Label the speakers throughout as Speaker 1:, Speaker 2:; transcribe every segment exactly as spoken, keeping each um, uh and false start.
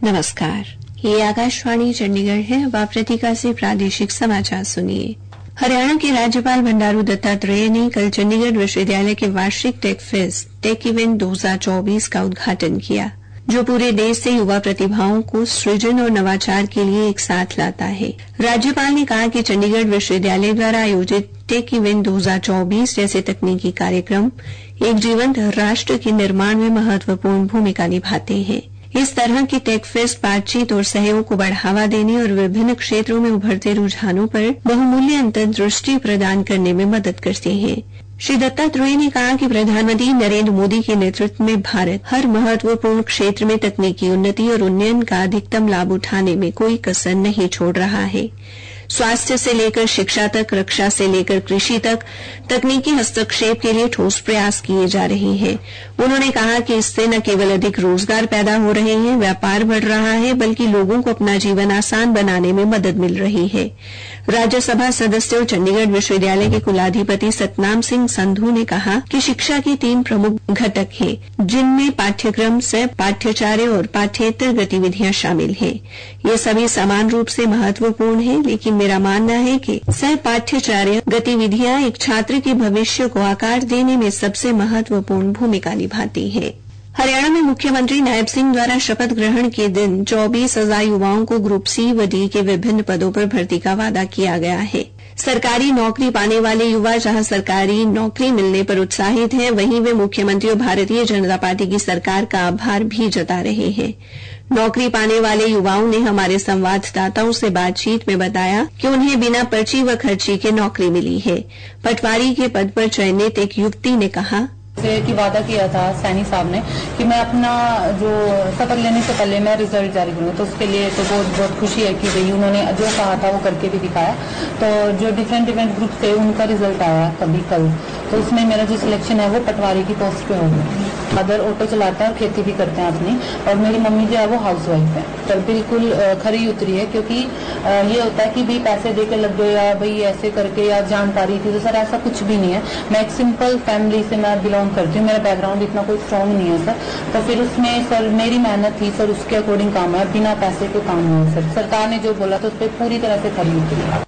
Speaker 1: नमस्कार, ये आकाशवाणी चंडीगढ़ है। अब आप प्रतिका से प्रादेशिक समाचार सुनिए। हरियाणा के राज्यपाल बंडारू दत्तात्रेय ने कल चंडीगढ़ विश्वविद्यालय के वार्षिक टेक फेस्ट टेक इवेंट दो हज़ार चौबीस का उद्घाटन किया, जो पूरे देश से युवा प्रतिभाओं को सृजन और नवाचार के लिए एक साथ लाता है। राज्यपाल ने कहा कि चंडीगढ़ विश्वविद्यालय द्वारा आयोजित टेक इवेंट दो हज़ार चौबीस जैसे तकनीकी कार्यक्रम एक जीवंत राष्ट्र के निर्माण में महत्वपूर्ण भूमिका निभाते हैं। इस तरह की टेक फेस्ट बातचीत और सहयोग को बढ़ावा देने और विभिन्न क्षेत्रों में उभरते रुझानों पर बहुमूल्य अंतर्दृष्टि प्रदान करने में मदद करते हैं। श्री दत्तात्रेय ने कहा कि प्रधानमंत्री नरेंद्र मोदी के नेतृत्व में भारत हर महत्वपूर्ण क्षेत्र में तकनीकी उन्नति और उन्नयन का अधिकतम लाभ उठाने में कोई कसर नहीं छोड़ रहा है। स्वास्थ्य से लेकर शिक्षा तक, रक्षा से लेकर कृषि तक तकनीकी हस्तक्षेप के लिए ठोस प्रयास किए जा रहे हैं। उन्होंने कहा कि इससे न केवल अधिक रोजगार पैदा हो रहे हैं, व्यापार बढ़ रहा है, बल्कि लोगों को अपना जीवन आसान बनाने में मदद मिल रही है। राज्यसभा सदस्य और चंडीगढ़ विश्वविद्यालय के कुलाधिपति सतनाम सिंह संधू ने कहा कि शिक्षा के तीन प्रमुख घटक हैं, जिनमें पाठ्यक्रम, सह पाठ्यचर्या और पाठ्येतर गतिविधियां शामिल हैं। ये सभी समान रूप से महत्वपूर्ण हैं, लेकिन मेरा मानना है कि सह पाठ्यचर्या गतिविधियां एक छात्र के भविष्य को आकार देने में सबसे महत्वपूर्ण भूमिका निभाती हैं। हरियाणा में मुख्यमंत्री नायब सिंह द्वारा शपथ ग्रहण के दिन चौबीस हजार युवाओं को ग्रुप सी व डी के विभिन्न पदों पर भर्ती का वादा किया गया है। सरकारी नौकरी पाने वाले युवा जहां सरकारी नौकरी मिलने पर उत्साहित हैं, वहीं वे मुख्यमंत्री और भारतीय जनता पार्टी की सरकार का आभार भी जता रहे हैं। नौकरी पाने वाले युवाओं ने हमारे संवाददाताओं से बातचीत में बताया कि उन्हें बिना पर्ची व खर्ची के नौकरी मिली है। पटवारी के पद पर चयनित एक युवती ने कहा
Speaker 2: कि वादा किया था सैनी साहब ने कि मैं अपना जो शपथ लेने से पहले मैं रिजल्ट जारी करूँ, तो उसके लिए तो बहुत बहुत खुशी है कि भाई उन्होंने जो कहा था वो करके भी दिखाया। तो जो डिफरेंट डिफरेंट ग्रुप थे उनका रिजल्ट आया कभी कल, तो उसमें मेरा जो सिलेक्शन है वो पटवारी की पोस्ट पे हो गया। फादर ऑटो चलाता है और खेती भी करते हैं अपनी, और मेरी मम्मी जो है वो हाउस वाइफ है। तो बिल्कुल खरी उतरी है, क्योंकि ये होता है कि भाई पैसे दे के लग गए या भाई ऐसे करके या जानकारी थी, तो सर ऐसा कुछ भी नहीं है। मैं एक सिंपल फैमिली से मैं बिलोंग करती हूँ, मेरा बैकग्राउंड इतना कोई स्ट्रॉन्ग नहीं है सर। तो फिर उसमें सर मेरी मेहनत थी सर, उसके अकॉर्डिंग काम है, बिना पैसे के काम नहीं है सर। सरकार ने जो बोला तो उस पर पूरी तरह से खरी उतरी।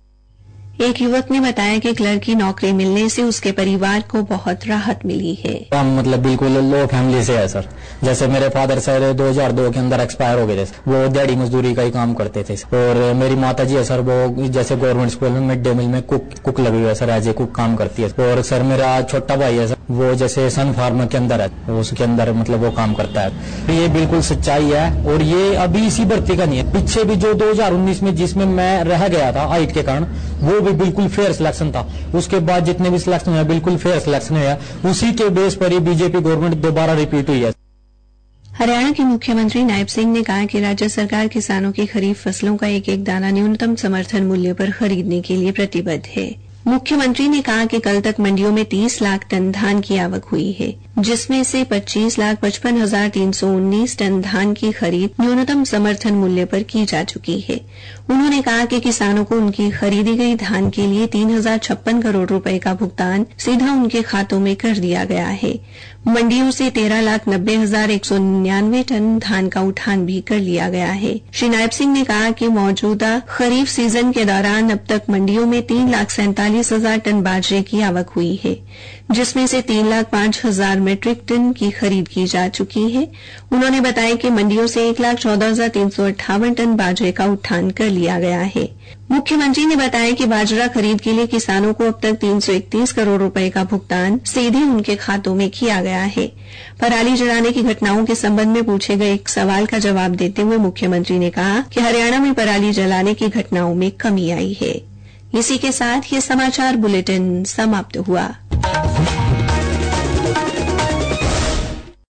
Speaker 1: एक युवक ने बताया कि क्लर्क की नौकरी मिलने से उसके परिवार को बहुत राहत मिली है।
Speaker 3: हम मतलब बिल्कुल लो फैमिली से है सर। जैसे मेरे फादर सर दो हज़ार दो के अंदर एक्सपायर हो गए थे, वो दिहाड़ी मजदूरी का ही काम करते थे। और मेरी माता जी है सर, वो जैसे गवर्नमेंट स्कूल में मिड डे मील में कुक कुक लगी हुई है सर, एज ए कुक काम करती है। और सर मेरा छोटा भाई है सर, वो जैसे सन फार्म के अंदर है, उसके अंदर मतलब वो काम करता है। ये बिल्कुल सच्चाई है, और ये अभी इसी भर्ती का नहीं है। पीछे भी जो दो हज़ार उन्नीस में जिसमें मैं रह गया था हाइट के कारण, वो भी बिल्कुल फेयर सिलेक्शन था। उसके बाद जितने भी सिलेक्शन हुआ बिल्कुल फेयर सिलेक्शन हुआ, उसी के बेस पर ही बीजेपी गवर्नमेंट दोबारा रिपीट हुई है।
Speaker 1: हरियाणा के मुख्यमंत्री नायब सिंह ने कहा कि राज्य सरकार किसानों की खरीफ फसलों का एक एक दाना न्यूनतम समर्थन मूल्य पर खरीदने के लिए प्रतिबद्ध है। मुख्यमंत्री ने कहा कि कल तक मंडियों में तीस लाख टन धान की आवक हुई है, जिसमें से पच्चीस लाख पचपन हजार तीन सौ उन्नीस टन धान की खरीद न्यूनतम समर्थन मूल्य पर की जा चुकी है। उन्होंने कहा कि किसानों को उनकी खरीदी गई धान के लिए तीन हजार छप्पन करोड़ रुपए का भुगतान सीधा उनके खातों में कर दिया गया है। मंडियों से तेरह लाख नब्बे हजार एक सौ निन्यानवे टन धान का उठान भी कर लिया गया है। श्री नायब सिंह ने कहा कि मौजूदा खरीफ सीजन के दौरान अब तक मंडियों में तीन लाख सैंतालीस हजार टन बाजरे की आवक हुई है, जिसमें से तीन लाख पांच हजार मीट्रिक टन की खरीद की जा चुकी है। उन्होंने बताया कि मंडियों से एक लाख चौदह हजार तीन सौ अट्ठावन टन बाजरे का उठान कर लिया गया है। मुख्यमंत्री ने बताया कि बाजरा खरीद के लिए किसानों को अब तक तीन सौ इकतीस करोड़ रुपए का भुगतान सीधे उनके खातों में किया गया है। पराली जलाने की घटनाओं के संबंध में पूछे गए एक सवाल का जवाब देते हुए मुख्यमंत्री ने कहा कि हरियाणा में पराली जलाने की घटनाओं में कमी आई है। इसी के साथ ये समाचार बुलेटिन समाप्त हुआ।